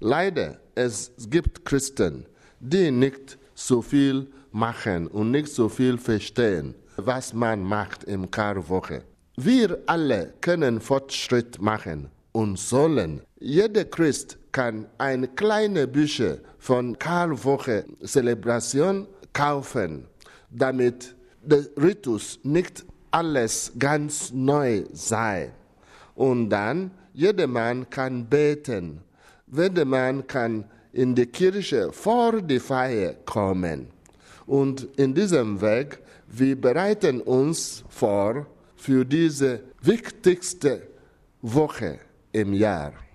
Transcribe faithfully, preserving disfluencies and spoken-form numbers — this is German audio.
Leider, es gibt Christen, die nicht so viel machen und nicht so viel verstehen, was man macht im Karwoche. Wir alle können Fortschritt machen und sollen. Jeder Christ kann ein kleines Bücher von Karwoche-Zelebration kaufen, damit der Ritus nicht alles ganz neu sei. Und dann, jedermann kann beten, jedermann kann in die Kirche vor die Feier kommen. Und in diesem Weg, wir bereiten uns vor für diese wichtigste Woche im Jahr.